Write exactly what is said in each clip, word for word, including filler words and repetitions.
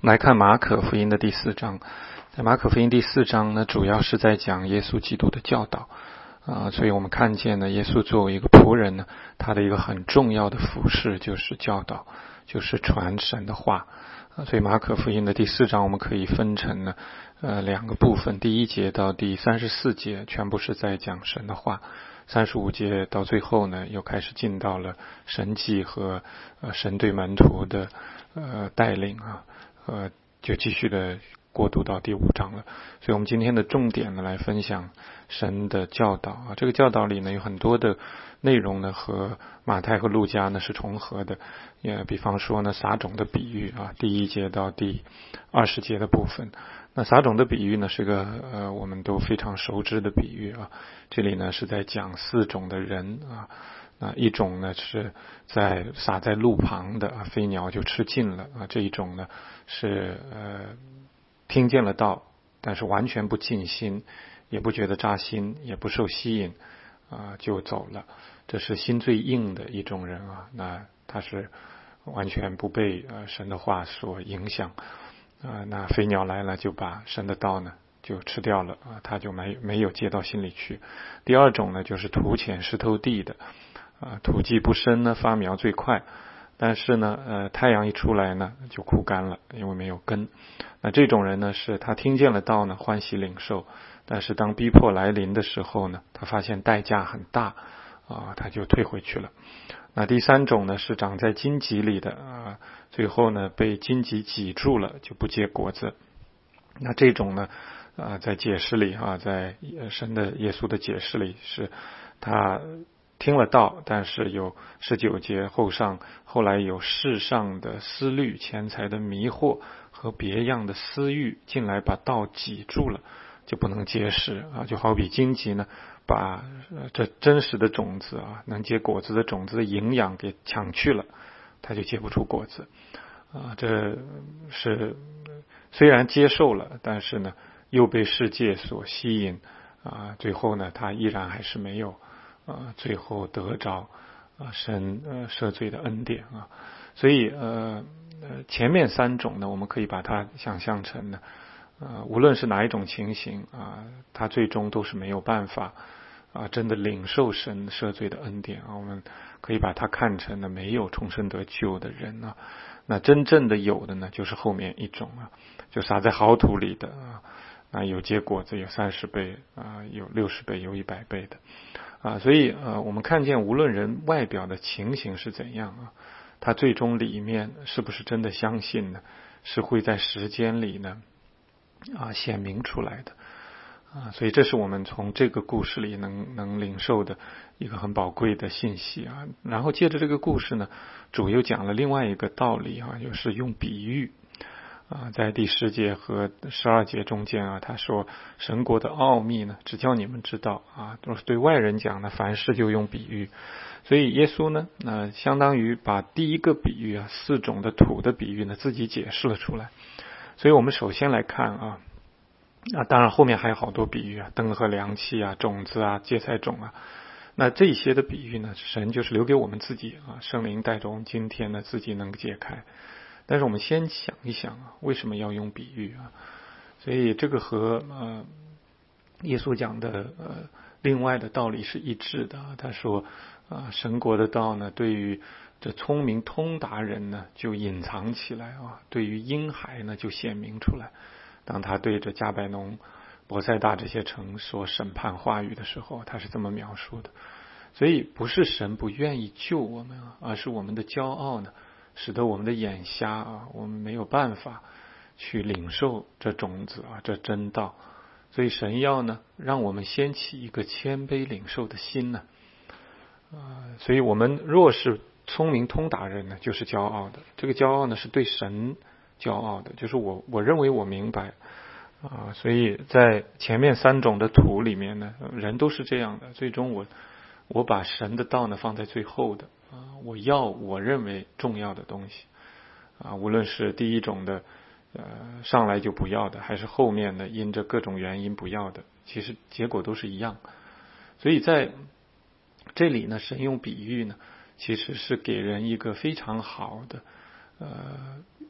来看马可福音的第四章。在马可福音第四章呢，主要是在讲耶稣基督的教导啊、呃，所以我们看见呢，耶稣作为一个仆人呢，他的一个很重要的服事就是教导，就是传神的话啊。所以马可福音的第四章我们可以分成呢呃两个部分，第一节到第三十四节全部是在讲神的话，三十五节到最后呢，又开始进到了神迹和呃神对门徒的呃带领啊。呃，就继续的过渡到第五章了。所以我们今天的重点呢，来分享神的教导啊。这个教导里呢，有很多的内容呢，和马太和路加呢是重合的。也比方说呢，撒种的比喻啊，第一节到第二十节的部分。那撒种的比喻呢，是个呃我们都非常熟知的比喻啊。这里呢是在讲四种的人啊。啊，一种呢是在撒在路旁的啊，飞鸟就吃尽了啊。这一种呢是呃听见了道，但是完全不尽心，也不觉得扎心，也不受吸引啊，就走了。这是心最硬的一种人啊。那他是完全不被呃神的话所影响啊。那飞鸟来了，就把神的道呢就吃掉了啊，他就没没有接到心里去。第二种呢，就是土浅石头地的。啊，土地不深呢，发苗最快，但是呢，呃，太阳一出来呢，就枯干了，因为没有根。那这种人呢，是他听见了道呢，欢喜领受，但是当逼迫来临的时候呢，他发现代价很大，啊，他就退回去了。那第三种呢，是长在荆棘里的啊，最后呢，被荆棘挤住了，就不结果子。那这种呢，啊，在解释里啊，在神的耶稣的解释里是，他听了道，但是有十九节后上，后来有世上的思虑、钱财的迷惑和别样的私欲进来，把道挤住了，就不能结实啊。就好比荆棘呢，把这真实的种子啊，能结果子的种子的营养给抢去了，它就结不出果子啊。这是虽然接受了，但是呢，又被世界所吸引啊，最后呢，他依然还是没有。啊，最后得着啊神呃赦罪的恩典啊。所以呃呃前面三种呢，我们可以把它想象成呢，呃无论是哪一种情形啊，他最终都是没有办法啊真的领受神赦罪的恩典啊。我们可以把它看成呢没有重生得救的人啊。那真正的有的呢，就是后面一种啊，就撒在好土里的啊，啊有结果子，有三十倍啊，有六十倍，有一百倍的。啊，所以呃，我们看见无论人外表的情形是怎样啊，他最终里面是不是真的相信呢？是会在时间里呢啊显明出来的啊。所以这是我们从这个故事里能能领受的一个很宝贵的信息啊。然后借着这个故事呢，主又讲了另外一个道理啊，就是用比喻。啊，在第十节和十二节中间啊，他说神国的奥秘呢，只叫你们知道啊，都是对外人讲的，凡事就用比喻。所以耶稣呢，呃，相当于把第一个比喻啊，四种的土的比喻呢，自己解释了出来。所以我们首先来看啊，啊，当然后面还有好多比喻啊，灯和凉气啊，种子啊，芥菜种啊。那这些的比喻呢，神就是留给我们自己啊，圣灵带着我们今天呢，自己能解开。但是我们先想一想啊，为什么要用比喻啊？所以这个和呃耶稣讲的呃另外的道理是一致的。他说啊，神国的道呢，对于这聪明通达人呢，就隐藏起来啊；对于婴孩呢，就显明出来。当他对着加百农、伯赛大这些城说审判话语的时候，他是这么描述的。所以不是神不愿意救我们啊，而是我们的骄傲呢，使得我们的眼瞎啊，我们没有办法去领受这种子啊，这真道。所以神要呢，让我们掀起一个谦卑领受的心呢。啊，所以我们若是聪明通达人呢，就是骄傲的。这个骄傲呢，是对神骄傲的，就是我我认为我明白啊。所以在前面三种的土里面呢，人都是这样的。最终我我把神的道呢放在最后的。啊，我要我认为重要的东西啊，无论是第一种的呃上来就不要的，还是后面的因着各种原因不要的，其实结果都是一样。所以在这里呢，神用比喻呢，其实是给人一个非常好的呃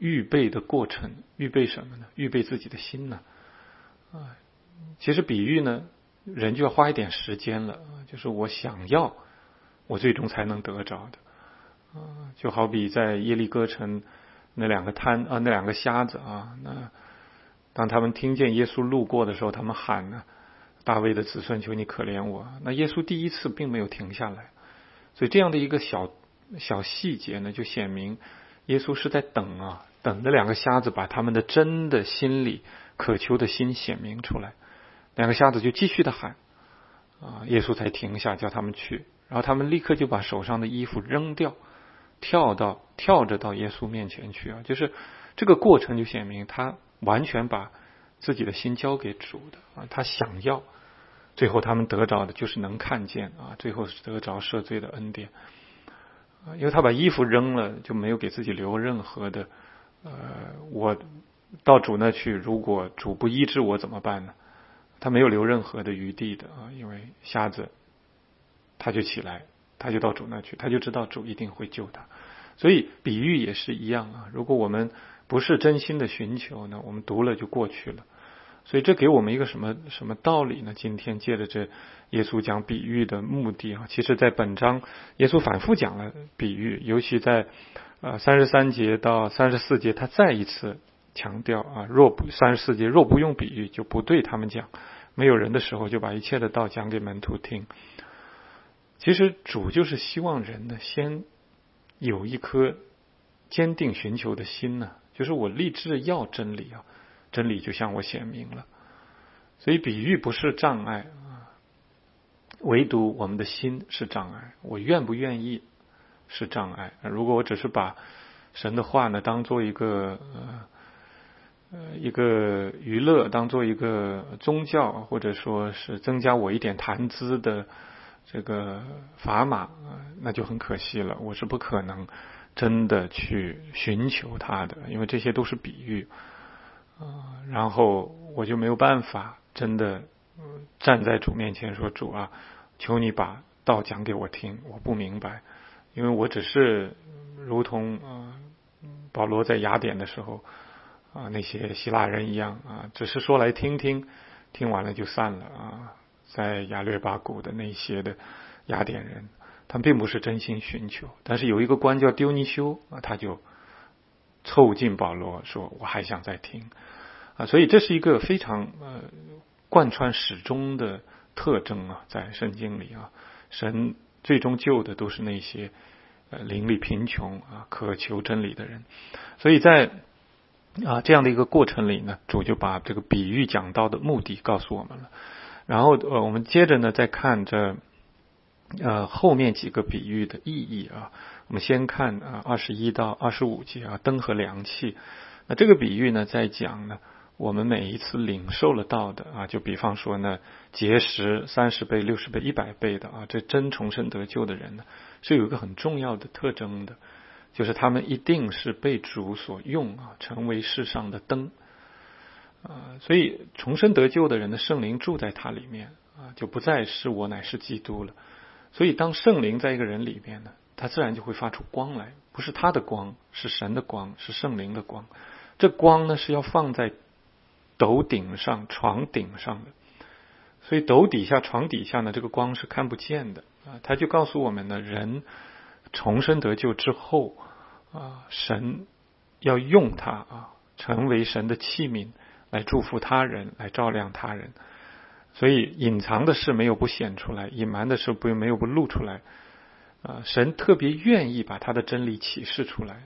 预备的过程。预备什么呢？预备自己的心呢？啊，其实比喻呢，人就要花一点时间了，就是我想要，我最终才能得着的。啊，就好比在耶利哥城那两个摊啊，那两个瞎子啊，那当他们听见耶稣路过的时候，他们喊呢，大卫的子孙，求你可怜我。那耶稣第一次并没有停下来，所以这样的一个小小细节呢，就显明耶稣是在等啊，等着两个瞎子把他们的真的心里渴求的心显明出来。两个瞎子就继续的喊啊，耶稣才停下，叫他们去。然后他们立刻就把手上的衣服扔掉，跳到跳着到耶稣面前去啊，就是这个过程就显明他完全把自己的心交给主的啊，他想要，最后他们得着的就是能看见啊，最后是得着赦罪的恩典啊，因为他把衣服扔了，就没有给自己留任何的呃，我到主那去，如果主不医治我怎么办呢？他没有留任何的余地的啊，因为瞎子他就起来，他就到主那去，他就知道主一定会救他。所以比喻也是一样啊，如果我们不是真心的寻求呢，我们读了就过去了。所以这给我们一个什么什么道理呢？今天借着这耶稣讲比喻的目的啊，其实在本章耶稣反复讲了比喻，尤其在呃三十三节到三十四节，他再一次强调啊，若不三十四节若不用比喻，就不对他们讲。没有人的时候，就把一切的道讲给门徒听。其实主就是希望人呢，先有一颗坚定寻求的心呢，就是我立志要真理啊，真理就向我显明了。所以比喻不是障碍啊，唯独我们的心是障碍。我愿不愿意是障碍。如果我只是把神的话呢当做一个呃呃一个娱乐，当做一个宗教，或者说是增加我一点谈资的这个砝码，那就很可惜了。我是不可能真的去寻求他的，因为这些都是比喻啊，然后我就没有办法真的站在主面前说，主啊，求你把道讲给我听，我不明白，因为我只是如同呃保罗在雅典的时候啊，那些希腊人一样啊，只是说来听听，听完了就散了啊。在亚略巴谷的那些的雅典人，他们并不是真心寻求，但是有一个官叫丢尼修啊，他就凑近保罗说，我还想再听啊。所以这是一个非常呃贯穿始终的特征啊，在圣经里啊，神最终救的都是那些呃灵里贫穷啊渴求真理的人。所以在啊这样的一个过程里呢，主就把这个比喻讲道的目的告诉我们了。然后呃我们接着呢再看这呃后面几个比喻的意义啊。我们先看啊二十一到二十五节啊，灯和凉气。那这个比喻呢在讲呢，我们每一次领受了道的啊，就比方说呢结识三十倍、六十倍、一百倍的啊，这真重生得救的人呢，是有一个很重要的特征的，就是他们一定是被主所用啊，成为世上的灯啊。所以重生得救的人的圣灵住在他里面啊，就不再是我乃是基督了。所以当圣灵在一个人里面呢，他自然就会发出光来，不是他的光，是神的光，是圣灵的光。这光呢是要放在斗顶上、床顶上的，所以斗底下、床底下呢，这个光是看不见的啊。他就告诉我们呢，人重生得救之后啊，神要用他啊，成为神的器皿，来祝福他人，来照亮他人。所以隐藏的事没有不显出来，隐瞒的事不没有不露出来啊。神特别愿意把他的真理启示出来，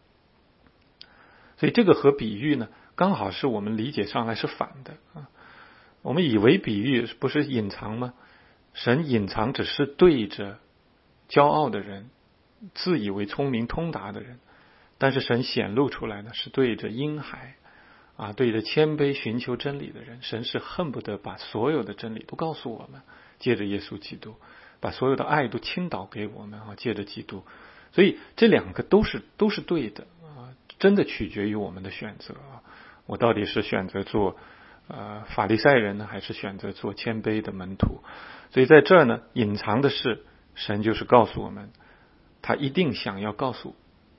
所以这个和比喻呢，刚好是我们理解上来是反的啊。我们以为比喻不是隐藏吗？神隐藏只是对着骄傲的人、自以为聪明通达的人，但是神显露出来呢，是对着婴孩啊，对着谦卑寻求真理的人。神是恨不得把所有的真理都告诉我们，借着耶稣基督，把所有的爱都倾倒给我们啊，借着基督。所以这两个都是都是对的啊，真的取决于我们的选择啊。我到底是选择做呃法利赛人呢，还是选择做谦卑的门徒？所以在这儿呢，隐藏的是神就是告诉我们，他一定想要告诉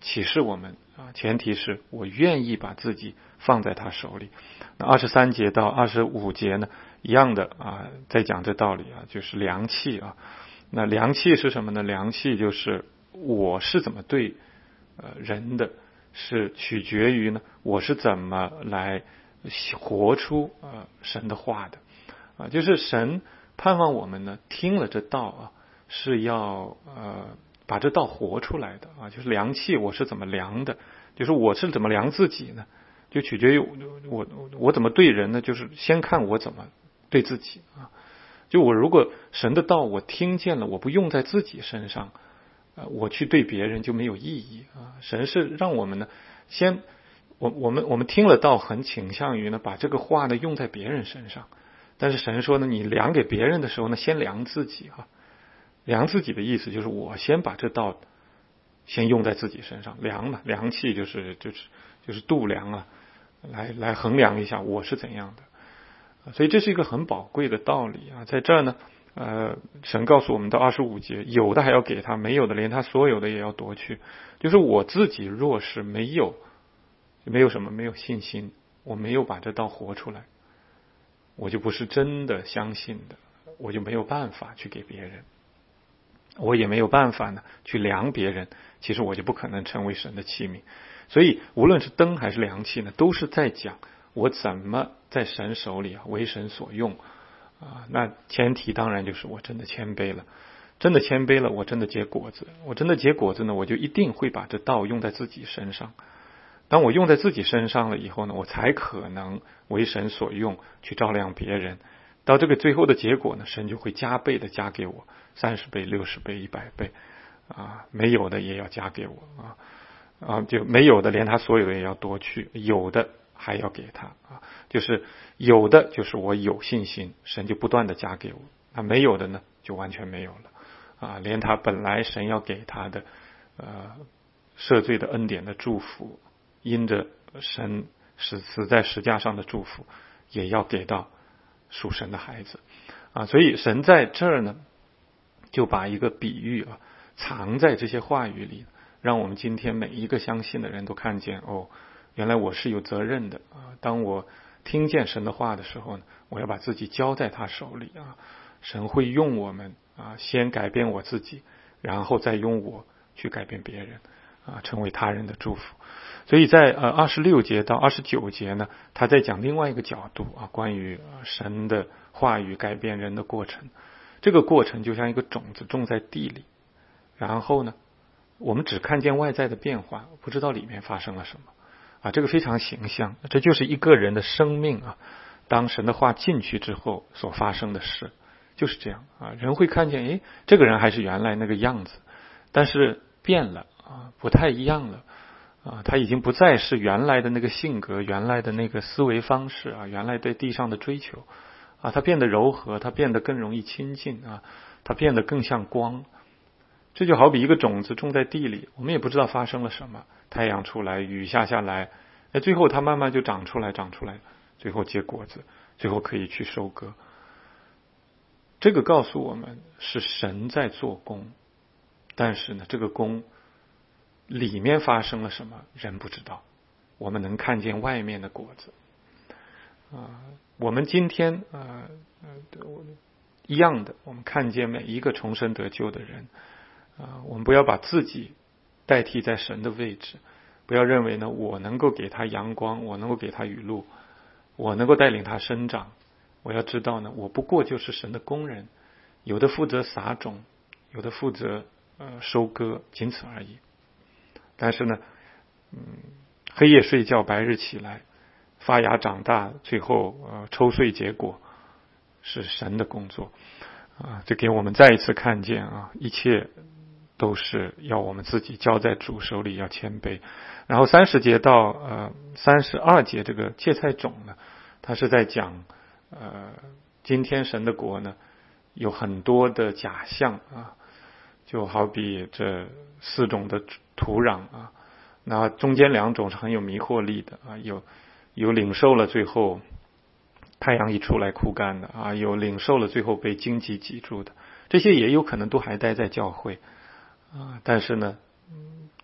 启示我们啊，前提是我愿意把自己放在他手里。那二十三节到二十五节呢，一样的啊，在讲这道理啊，就是量器啊。那量器是什么呢？量器就是我是怎么对呃人的，是取决于呢，我是怎么来活出呃神的话的啊，就是神盼望我们呢听了这道啊，是要呃把这道活出来的啊，就是量器我是怎么量的，就是我是怎么量自己呢？就取决于我我我怎么对人呢？就是先看我怎么对自己啊。就我如果神的道我听见了，我不用在自己身上，呃，我去对别人就没有意义啊。神是让我们呢，先我我们我们听了道，很倾向于呢把这个话呢用在别人身上，但是神说呢，你量给别人的时候呢，先量自己啊。量自己的意思就是我先把这道先用在自己身上，量嘛，量器就是就是就是度量啊，来来衡量一下我是怎样的。所以这是一个很宝贵的道理啊，在这儿呢，呃，神告诉我们到二十五节，有的还要给他，没有的连他所有的也要夺去。就是我自己若是没有，没有什么，没有信心，我没有把这道活出来，我就不是真的相信的，我就没有办法去给别人，我也没有办法呢去量别人，其实我就不可能成为神的器皿。所以无论是灯还是量器呢，都是在讲我怎么在神手里啊为神所用啊。那前提当然就是我真的谦卑了，真的谦卑了，我真的结果子，我真的结果子呢，我就一定会把这道用在自己身上。当我用在自己身上了以后呢，我才可能为神所用，去照亮别人。到这个最后的结果呢，神就会加倍的加给我，三十倍、六十倍、一百倍啊，没有的也要加给我啊啊，就没有的连他所有的也要夺去，有的还要给他啊，就是有的就是我有信心，神就不断的加给我，那没有的呢，就完全没有了啊，连他本来神要给他的呃赦罪的恩典的祝福，因着神死死在石架上的祝福，也要给到属神的孩子啊，所以神在这儿呢，就把一个比喻啊藏在这些话语里，让我们今天每一个相信的人都看见哦，原来我是有责任的啊！当我听见神的话的时候呢，我要把自己交在他手里啊！神会用我们啊，先改变我自己，然后再用我去改变别人啊，成为他人的祝福。所以在呃二十六节到二十九节呢，他在讲另外一个角度啊，关于神的话语改变人的过程。这个过程就像一个种子种在地里，然后呢，我们只看见外在的变化，不知道里面发生了什么啊。这个非常形象，这就是一个人的生命啊，当神的话进去之后所发生的事，就是这样啊。人会看见，诶，这个人还是原来那个样子，但是变了啊，不太一样了啊，他已经不再是原来的那个性格，原来的那个思维方式啊，原来对地上的追求啊，他变得柔和，他变得更容易亲近啊，他变得更像光。这就好比一个种子种在地里，我们也不知道发生了什么，太阳出来，雨下下来，哎，最后它慢慢就长出来，长出来，最后结果子，最后可以去收割。这个告诉我们是神在做工，但是呢，这个工里面发生了什么，人不知道，我们能看见外面的果子啊。我们今天啊，一样的，我们看见每一个重生得救的人啊，我们不要把自己代替在神的位置，不要认为呢，我能够给他阳光，我能够给他雨露，我能够带领他生长。我要知道呢，我不过就是神的工人，有的负责撒种，有的负责呃收割，仅此而已。但是呢，嗯，黑夜睡觉，白日起来，发芽长大，最后呃抽穗结果，是神的工作啊！这给我们再一次看见啊，一切都是要我们自己交在主手里，要谦卑。然后三十节到呃三十二节这个芥菜种呢，它是在讲呃今天神的国呢有很多的假象啊，就好比这四种的土壤啊，那中间两种是很有迷惑力的啊，有有领受了最后太阳一出来枯干的啊，有领受了最后被荆棘挤住的，这些也有可能都还待在教会啊，但是呢，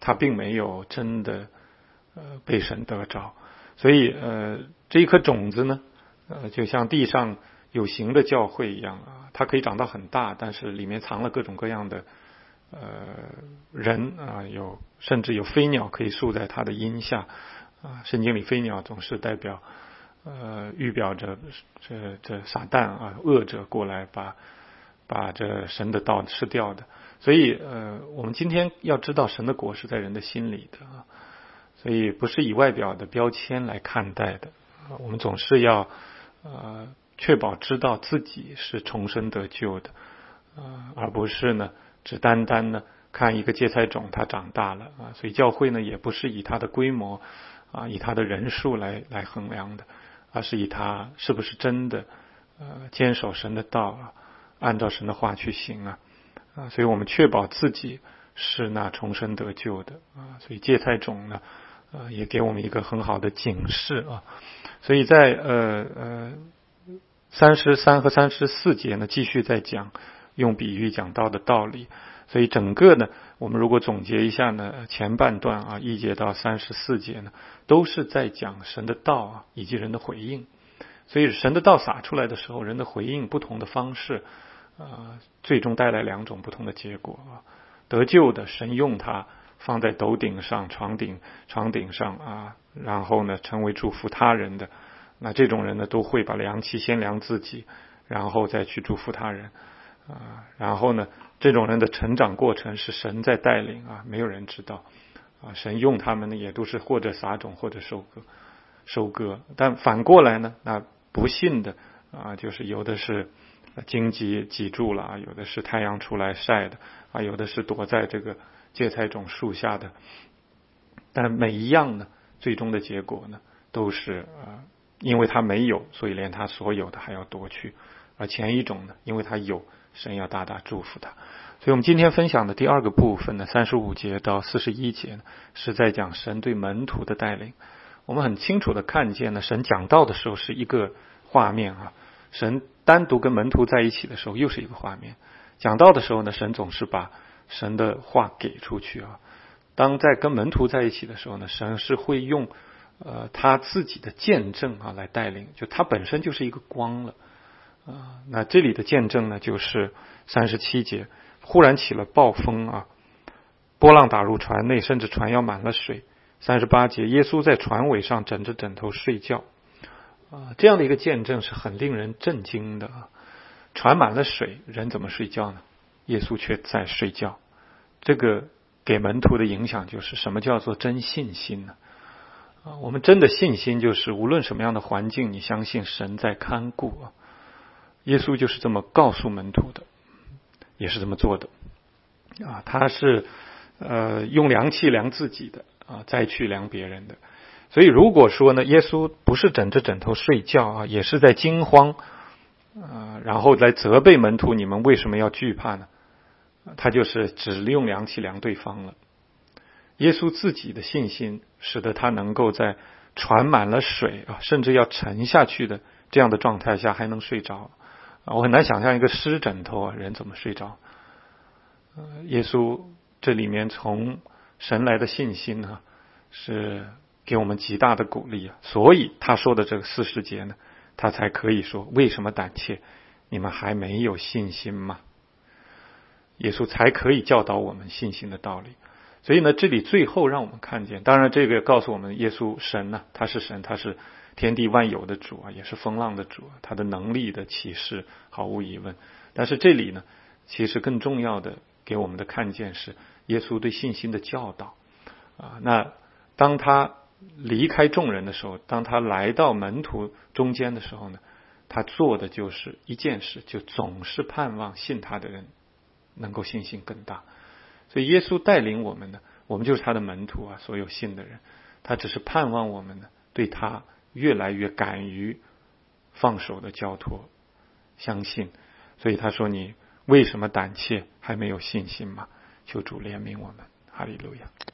他并没有真的呃被神得着。所以呃这一颗种子呢，呃就像地上有形的教会一样啊，它可以长到很大，但是里面藏了各种各样的呃人啊，有甚至有飞鸟可以宿在它的荫下啊。圣经里飞鸟总是代表呃预表着这这撒旦啊恶者过来把把这神的道吃掉的。所以呃我们今天要知道神的国是在人的心里的啊，所以不是以外表的标签来看待的啊。我们总是要呃确保知道自己是重生得救的啊，而不是呢只单单呢看一个芥菜种它长大了啊。所以教会呢也不是以它的规模啊以它的人数来来衡量的，而是以它是不是真的呃坚守神的道啊，按照神的话去行啊啊。所以我们确保自己是那重生得救的啊。所以芥菜种呢呃也给我们一个很好的警示啊。所以在呃呃三十三和三十四节呢继续在讲用比喻讲道的道理。所以整个呢我们如果总结一下呢，前半段啊一节到三十四节呢都是在讲神的道啊以及人的回应。所以神的道撒出来的时候，人的回应不同的方式呃最终带来两种不同的结果啊。得救的神用它放在斗顶上床顶床顶上啊，然后呢成为祝福他人的，那这种人呢都会把量器先量自己，然后再去祝福他人啊。然后呢这种人的成长过程是神在带领啊，没有人知道啊。神用他们呢也都是或者撒种或者收割收割。但反过来呢，那不信的啊，就是有的是荆棘挤住了啊，有的是太阳出来晒的啊，有的是躲在这个芥菜种树下的。但每一样呢最终的结果呢都是呃因为他没有，所以连他所有的还要夺去。而前一种呢，因为他有，神要大大祝福他。所以我们今天分享的第二个部分呢，三十五节到四十一节呢，是在讲神对门徒的带领。我们很清楚的看见呢，神讲道的时候是一个画面啊，神单独跟门徒在一起的时候又是一个画面。讲道的时候呢，神总是把神的话给出去啊。当在跟门徒在一起的时候呢，神是会用呃他自己的见证啊来带领，就他本身就是一个光了啊。那这里的见证呢，就是三十七节，忽然起了暴风啊，波浪打入船内，甚至船要满了水。三十八节，耶稣在船尾上枕着枕头睡觉啊。这样的一个见证是很令人震惊的啊。船满了水，人怎么睡觉呢？耶稣却在睡觉。这个给门徒的影响就是什么叫做真信心呢？啊，我们真的信心就是无论什么样的环境，你相信神在看顾啊。耶稣就是这么告诉门徒的，也是这么做的啊。他是呃用量器量自己的啊，再去量别人的。所以如果说呢，耶稣不是枕着枕头睡觉啊，也是在惊慌啊，然后来责备门徒，你们为什么要惧怕呢？他就是只利用量器量对方了。耶稣自己的信心使得他能够在船满了水啊，甚至要沉下去的这样的状态下还能睡着啊。我很难想象一个湿枕头啊，人怎么睡着？呃，耶稣这里面从神来的信心呢，是给我们极大的鼓励啊。所以他说的这个四十节呢，他才可以说为什么胆怯？你们还没有信心吗？耶稣才可以教导我们信心的道理。所以呢，这里最后让我们看见，当然这个告诉我们耶稣神呢、啊，他是神，他是天地万有的主啊，也是风浪的主，他的能力的启示毫无疑问。但是这里呢，其实更重要的给我们的看见是耶稣对信心的教导啊。那当他离开众人的时候，当他来到门徒中间的时候呢，他做的就是一件事，就总是盼望信他的人能够信心更大。所以耶稣带领我们呢，我们就是他的门徒啊，所有信的人，他只是盼望我们呢，对他越来越敢于放手的交托相信。所以他说，你为什么胆怯，还没有信心吗？求主怜悯我们，哈利路亚。